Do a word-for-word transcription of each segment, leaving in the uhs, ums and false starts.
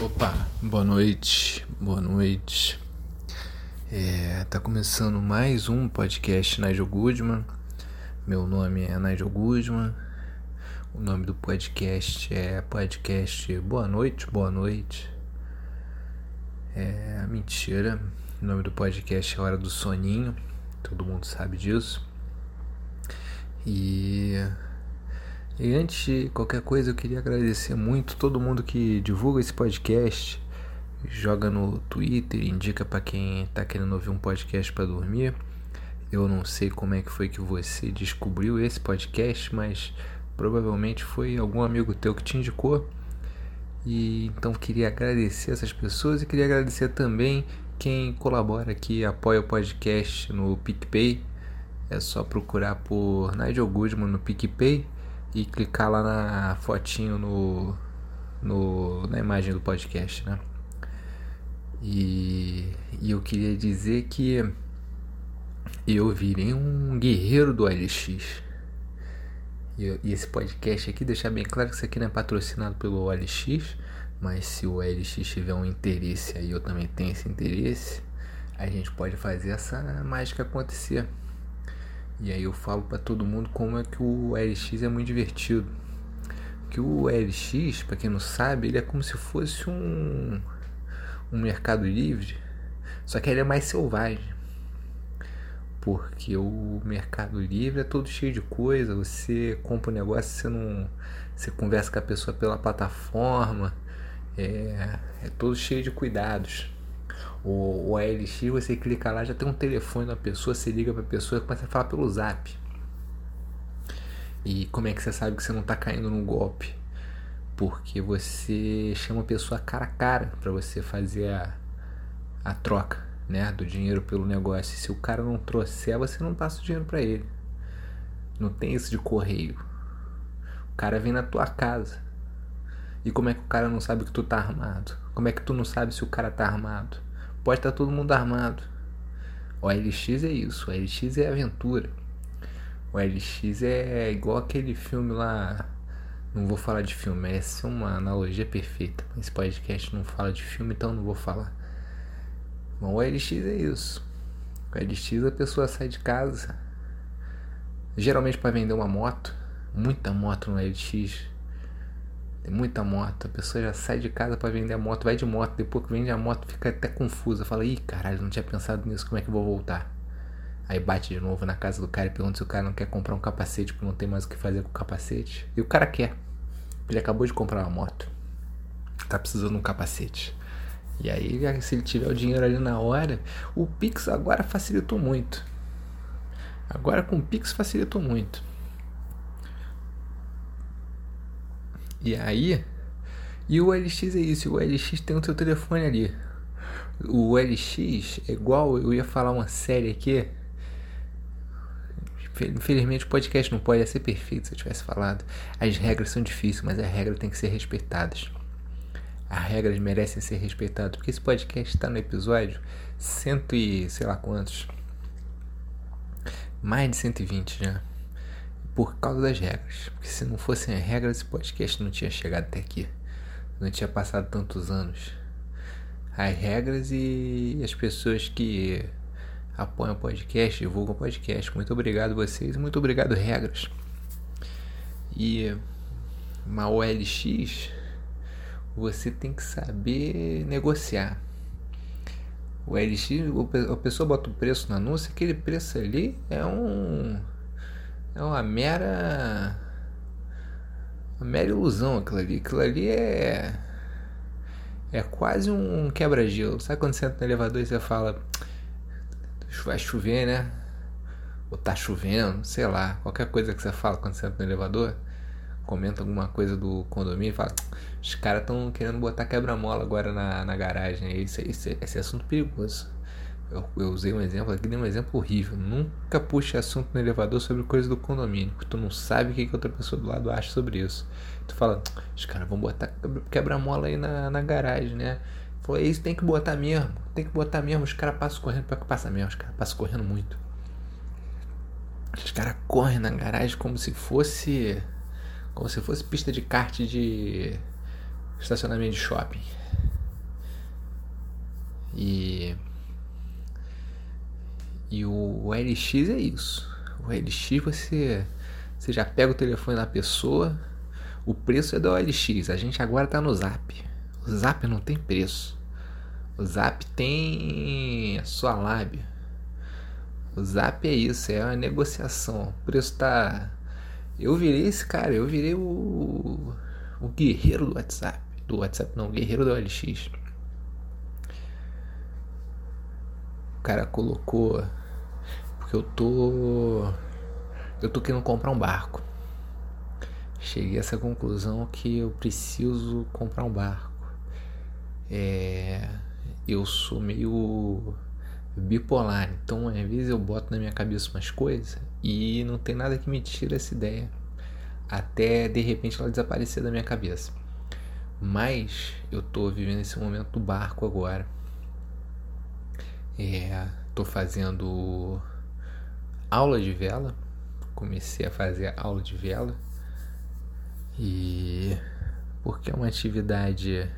Opa, boa noite, boa noite. É, tá começando mais um podcast Nigel Goodman. Meu nome é Nigel Goodman. O nome do podcast é podcast Boa Noite, Boa Noite. É mentira. O nome do podcast é Hora do Soninho. Todo mundo sabe disso. E E antes de qualquer coisa, eu queria agradecer muito todo mundo que divulga esse podcast, joga no Twitter, indica para quem tá querendo ouvir um podcast para dormir. Eu não sei como é que foi que você descobriu esse podcast, mas provavelmente foi algum amigo teu que te indicou. E então queria agradecer essas pessoas e queria agradecer também quem colabora aqui, apoia o podcast no PicPay. É só procurar por Nigel Goodman no PicPay e clicar lá na fotinho no, no, na imagem do podcast, né? E, e eu queria dizer que eu virei um guerreiro do O L X. E, e esse podcast aqui, deixar bem claro que isso aqui não é patrocinado pelo O L X, mas se o O L X tiver um interesse aí, eu também tenho esse interesse, a gente pode fazer essa mágica acontecer. E aí eu falo pra todo mundo como é que o O L X é muito divertido. Que o O L X, pra quem não sabe, ele é como se fosse um, um mercado livre, só que ele é mais selvagem. Porque o mercado livre é todo cheio de coisa, você compra um negócio, você não. Você conversa com a pessoa pela plataforma, é, é todo cheio de cuidados. O, o L X, você clica lá, já tem um telefone da pessoa, você liga pra pessoa e começa a falar pelo zap. E como é que você sabe que você não tá caindo num golpe? Porque você chama a pessoa cara a cara pra você fazer a, a troca, né, do dinheiro pelo negócio. E se o cara não trouxer, você não passa o dinheiro pra ele. Não tem isso de correio. O cara vem na tua casa. E como é que o cara não sabe que tu tá armado? Como é que tu não sabe se o cara tá armado? Pode estar todo mundo armado. O L X é isso. O L X é aventura. O L X é igual aquele filme lá. Não vou falar de filme. Essa é uma analogia perfeita. Esse podcast não fala de filme, então não vou falar. Mas o L X é isso. O L X a pessoa sai de casa, geralmente para vender uma moto. Muita moto no L X. Tem muita moto, a pessoa já sai de casa pra vender a moto, vai de moto, depois que vende a moto fica até confusa, fala, ih, caralho, não tinha pensado nisso, como é que eu vou voltar? Aí bate de novo na casa do cara e pergunta se o cara não quer comprar um capacete, porque não tem mais o que fazer com o capacete. E o cara quer, ele acabou de comprar uma moto, tá precisando de um capacete. E aí, se ele tiver o dinheiro ali na hora, o Pix agora facilitou muito. Agora com o Pix facilitou muito. E aí, e o L X é isso, o L X tem o teu telefone ali. O L X é igual, eu ia falar uma série aqui. Infelizmente o podcast não pode ser perfeito se eu tivesse falado. As regras são difíceis, mas as regras têm que ser respeitadas. As regras merecem ser respeitadas, porque esse podcast está no episódio cento e sei lá quantos. Mais de cento e vinte já. Por causa das regras. Porque se não fossem as regras, esse podcast não tinha chegado até aqui. Não tinha passado tantos anos. As regras e as pessoas que apoiam o podcast, divulgam o podcast. Muito obrigado vocês e muito obrigado regras. E uma O L X, você tem que saber negociar. O L X, a pessoa bota o preço no anúncio, aquele preço ali é um... É uma mera... Uma mera ilusão aquilo ali. Aquilo ali é... É quase um quebra-gelo. Sabe quando você entra no elevador e você fala... Vai chover, né? Ou tá chovendo, sei lá. Qualquer coisa que você fala quando você entra no elevador. Comenta alguma coisa do condomínio e fala... Os caras estão querendo botar quebra-mola agora na, na garagem. Esse, esse, esse é assunto perigoso. Eu, eu usei um exemplo aqui, dei um exemplo horrível. Nunca puxe assunto no elevador sobre coisa do condomínio, porque tu não sabe o que, que outra pessoa do lado acha sobre isso. Tu fala, os caras vão botar quebra-mola aí na, na garagem, né? Falou, isso tem que botar mesmo, tem que botar mesmo. Os caras passam correndo, para que passa mesmo, os caras passam correndo muito. Os caras correm na garagem como se fosse como se fosse pista de kart de estacionamento de shopping. E, e o, o L X é isso. O L X você, você já pega o telefone da pessoa, o preço é do O L X. A gente agora tá no Zap. O Zap não tem preço. O Zap tem a sua lábia. O Zap é isso, é uma negociação. O preço tá. Eu virei esse cara, eu virei o. O guerreiro do WhatsApp. Do WhatsApp não, o guerreiro do O L X. O cara colocou. Porque eu tô. Eu tô querendo comprar um barco. Cheguei a essa conclusão que eu preciso comprar um barco. É. Eu sou meio bipolar, então às vezes eu boto na minha cabeça umas coisas e não tem nada que me tire essa ideia até de repente ela desaparecer da minha cabeça. Mas eu tô vivendo esse momento do barco agora. É, tô fazendo aula de vela, comecei a fazer aula de vela e porque é uma atividade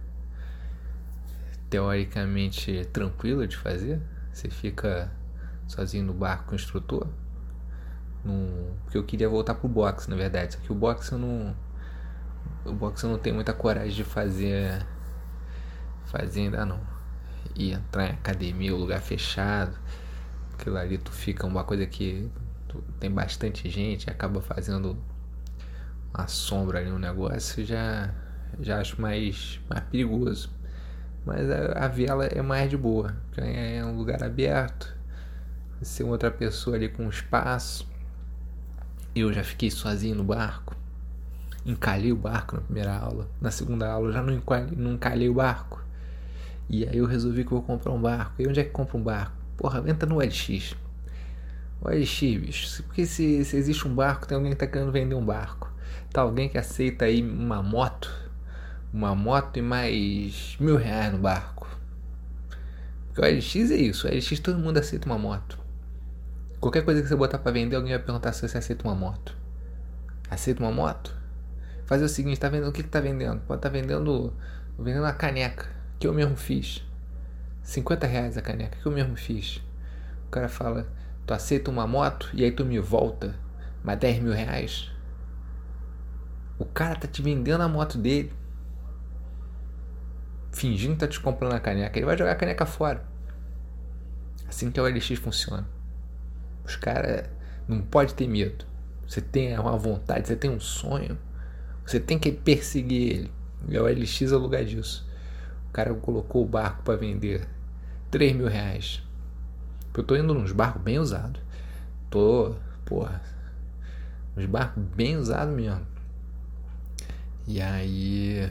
teoricamente tranquila de fazer. Você fica sozinho no barco com o instrutor. Num... Porque eu queria voltar pro boxe, na verdade. Só que o boxe eu não. O boxe eu não tenho muita coragem de fazer. Fazer ainda não. E entrar em academia, lugar fechado. Aquilo ali tu fica uma coisa que tem bastante gente, acaba fazendo uma sombra ali no negócio, já, já acho mais, mais perigoso. Mas a, a vela é mais de boa, é um lugar aberto, ser outra pessoa ali com espaço. Eu já fiquei sozinho no barco, encalhei o barco na primeira aula, na segunda aula eu já não encalhei, não encalhei o barco. E aí eu resolvi que eu vou comprar um barco. E onde é que compra um barco? Porra, entra no O L X. O L X, bicho. Porque se, se existe um barco, tem alguém que tá querendo vender um barco. Tá alguém que aceita aí uma moto. Uma moto e mais mil reais no barco. Porque o L X é isso. O L X todo mundo aceita uma moto. Qualquer coisa que você botar pra vender, alguém vai perguntar se você aceita uma moto. Aceita uma moto? Fazer o seguinte, tá vendendo o que que tá vendendo? Pode tá vendendo, vendendo uma caneca que eu mesmo fiz. cinquenta reais a caneca que eu mesmo fiz. O cara fala, tu aceita uma moto e aí tu me volta mais dez mil reais. O cara tá te vendendo a moto dele, fingindo que tá te comprando a caneca. Ele vai jogar a caneca fora. Assim que o L X funciona. Os caras não pode ter medo. Você tem uma vontade, você tem um sonho, você tem que perseguir ele. E o L X é o lugar disso. O cara colocou o barco para vender três mil reais. Eu tô indo nos barcos bem usados. Tô, porra, uns barcos bem usados mesmo. E aí,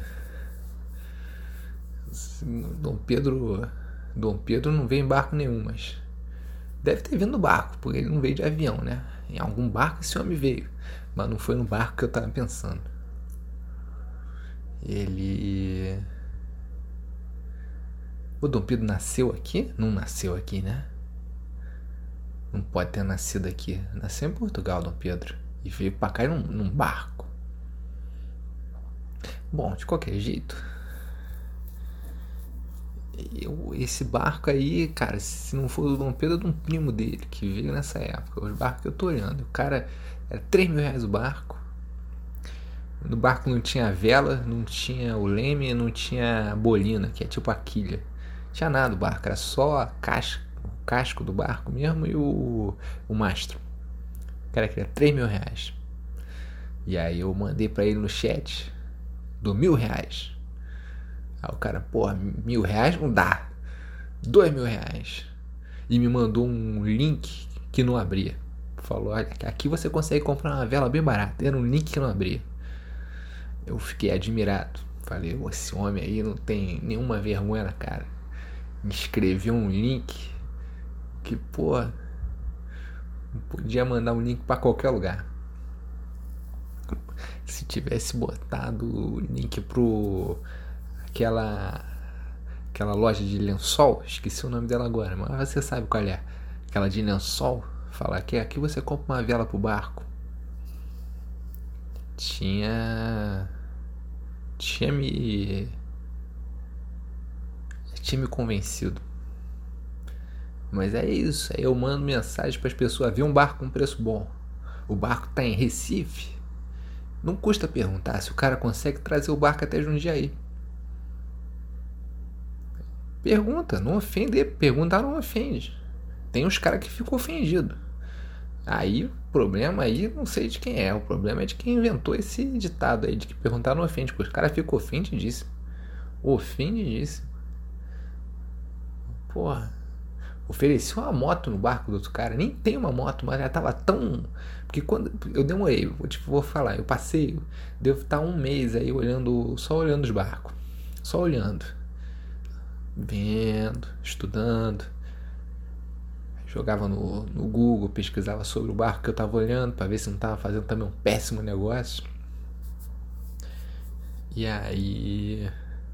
Dom Pedro, Dom Pedro não veio em barco nenhum, mas deve ter vindo no barco, porque ele não veio de avião, né? Em algum barco esse homem veio, mas não foi no barco que eu tava pensando. Ele... O Dom Pedro nasceu aqui? Não nasceu aqui, né? Não pode ter nascido aqui. Nasceu em Portugal, Dom Pedro. E veio pra cá num, num barco. Bom, de qualquer jeito, eu, esse barco aí, cara, se não for do Dom Pedro, é de um primo dele que veio nessa época. Os barcos que eu tô olhando. O cara, era três mil reais o barco. No barco não tinha vela, não tinha o leme, não tinha a bolina, que é tipo a quilha. Não tinha nada do barco, era só a casca, o casco do barco mesmo e o, o mastro. O cara queria três mil reais. E aí eu mandei pra ele no chat do mil reais. Aí o cara, porra, mil reais não dá. Dois mil reais. E me mandou um link que não abria. Falou, olha, aqui você consegue comprar uma vela bem barata. Era um link que não abria. Eu fiquei admirado. Falei, esse homem aí não tem nenhuma vergonha na cara. Me escreveu um link que, pô, podia mandar um link pra qualquer lugar. Se tivesse botado o link pro aquela aquela loja de lençol, esqueci o nome dela agora, mas você sabe qual é, aquela de lençol, falar que aqui você compra uma vela pro barco. Tinha tinha me tinha me convencido. Mas é isso, aí eu mando mensagem para as pessoas, ver um barco com preço bom. O barco tá em Recife. Não custa perguntar se o cara consegue trazer o barco até Jundiaí. Pergunta, não ofende, perguntar não ofende. Tem uns caras que ficam ofendidos. Aí o problema aí não sei de quem é, o problema é de quem inventou esse ditado aí de que perguntar não ofende, porque os caras ficam ofendidíssimos. Ofendidíssimo. Porra. Ofereci uma moto no barco do outro cara. Nem tem uma moto, mas já tava tão... Porque quando eu demorei, vou, tipo, vou falar, eu passei, devo estar um mês aí olhando, só olhando os barcos. Só olhando. Vendo, estudando. Jogava no, no Google, pesquisava sobre o barco que eu tava olhando para ver se não tava fazendo também um péssimo negócio. E aí...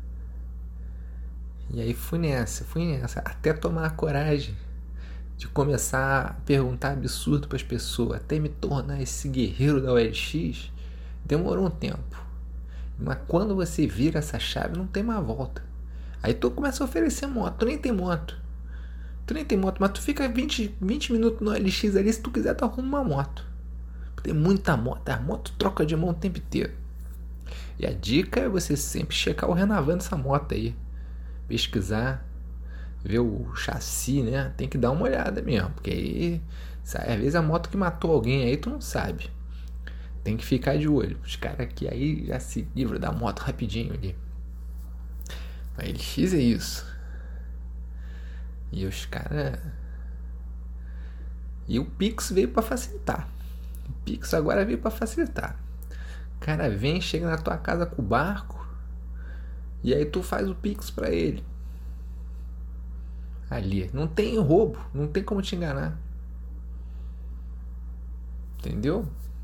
E aí fui nessa, fui nessa, até tomar a coragem de começar a perguntar absurdo para as pessoas, até me tornar esse guerreiro da O L X, demorou um tempo. Mas quando você vira essa chave, não tem mais volta. Aí tu começa a oferecer moto, tu nem tem moto. Tu nem tem moto, mas tu fica vinte, vinte minutos no O L X ali, se tu quiser tu arruma uma moto. Tem muita moto, a moto troca de mão o tempo inteiro. E a dica é você sempre checar o Renavan dessa moto aí. Pesquisar, ver o chassi, né? Tem que dar uma olhada mesmo, porque aí, sabe, às vezes a moto que matou alguém aí tu não sabe. Tem que ficar de olho. Os caras aqui aí já se livram da moto rapidinho ali. A L X é isso. E os caras... E o Pix veio pra facilitar. O Pix agora veio pra facilitar. O cara vem, chega na tua casa com o barco, e aí tu faz o Pix pra ele. Ali. Não tem roubo. Não tem como te enganar. Entendeu?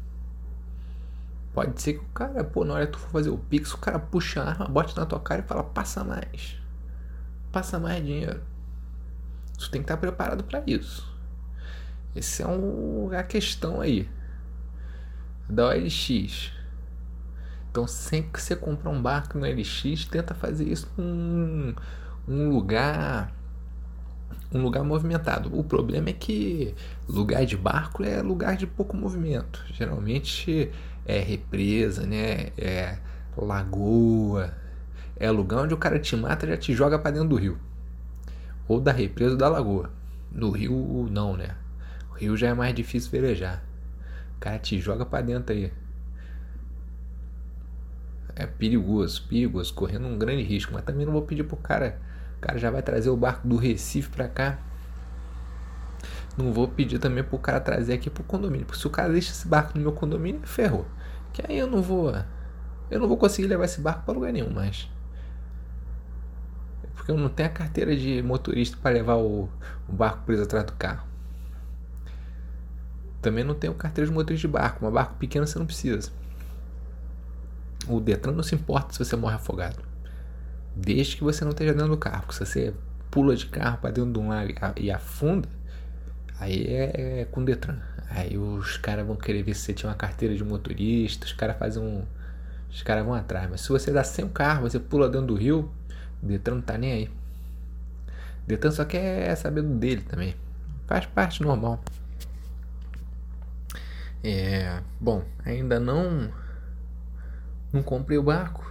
Pode ser que o cara, pô, na hora que tu for fazer o Pix, o cara puxa a arma, bote na tua cara e fala, passa mais. Passa mais dinheiro. Tu tem que estar preparado pra isso. Essa é um, a questão aí da O L X. Então sempre que você comprar um barco no L X, tenta fazer isso num um lugar um lugar movimentado. O problema é que lugar de barco é lugar de pouco movimento. Geralmente é represa, né? É lagoa. É lugar onde o cara te mata e já te joga pra dentro do rio. Ou da represa ou da lagoa. No rio não, né? O rio já é mais difícil velejar. O cara te joga pra dentro aí. É perigoso, perigoso, correndo um grande risco. Mas também não vou pedir pro cara. O cara já vai trazer o barco do Recife pra cá. Não vou pedir também pro cara trazer aqui pro condomínio. Porque se o cara deixa esse barco no meu condomínio, ferrou. Que aí eu não vou. Eu não vou conseguir levar esse barco pra lugar nenhum mais. Porque eu não tenho a carteira de motorista para levar o, o barco preso atrás do carro. Também não tenho carteira de motorista de barco. Um barco pequeno você não precisa. O Detran não se importa se você morre afogado, desde que você não esteja dentro do carro. Porque se você pula de carro para dentro de um lago e afunda, aí é, é com o Detran. Aí os caras vão querer ver se você tinha uma carteira de motorista. Os caras fazem um... Os caras vão atrás. Mas se você dá sem o carro, você pula dentro do rio, o Detran não tá nem aí. O Detran só quer saber do dele também. Faz parte normal. É... Bom, ainda não... Não comprei o barco.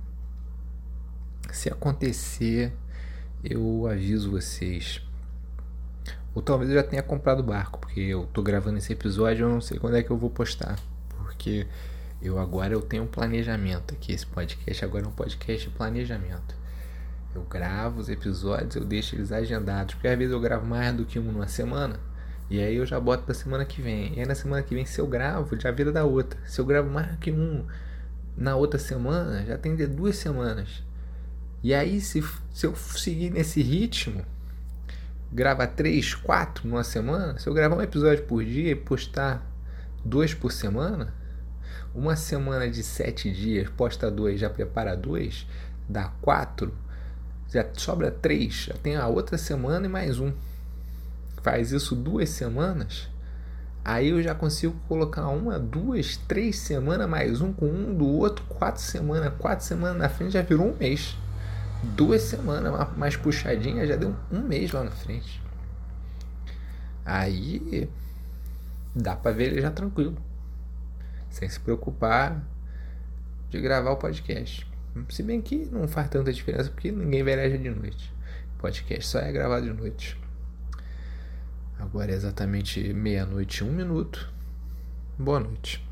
Se acontecer, eu aviso vocês. Ou talvez eu já tenha comprado o barco, porque eu tô gravando esse episódio e eu não sei quando é que eu vou postar. Porque eu agora eu tenho um planejamento aqui. Esse podcast agora é um podcast de planejamento. Eu gravo os episódios, eu deixo eles agendados. Porque às vezes eu gravo mais do que um numa semana. E aí eu já boto pra semana que vem. E aí na semana que vem, se eu gravo, já vira da outra. Se eu gravo mais do que um na outra semana, já tem de duas semanas. E aí se, se eu seguir nesse ritmo, grava três, quatro numa semana, se eu gravar um episódio por dia e postar dois por semana, uma semana de sete dias, posta dois, já prepara dois, dá quatro, já sobra três, já tem a outra semana e mais um. Faz isso duas semanas, aí eu já consigo colocar uma, duas, três semanas mais um com um do outro, quatro semanas, quatro semanas na frente já virou um mês. duas semanas mais puxadinha, já deu um mês lá na frente. Aí dá pra ver ele já tranquilo, sem se preocupar de gravar o podcast. Se bem que não faz tanta diferença, porque ninguém veleja de noite. O podcast só é gravado de noite. Agora é exatamente meia-noite e um minuto. Boa noite.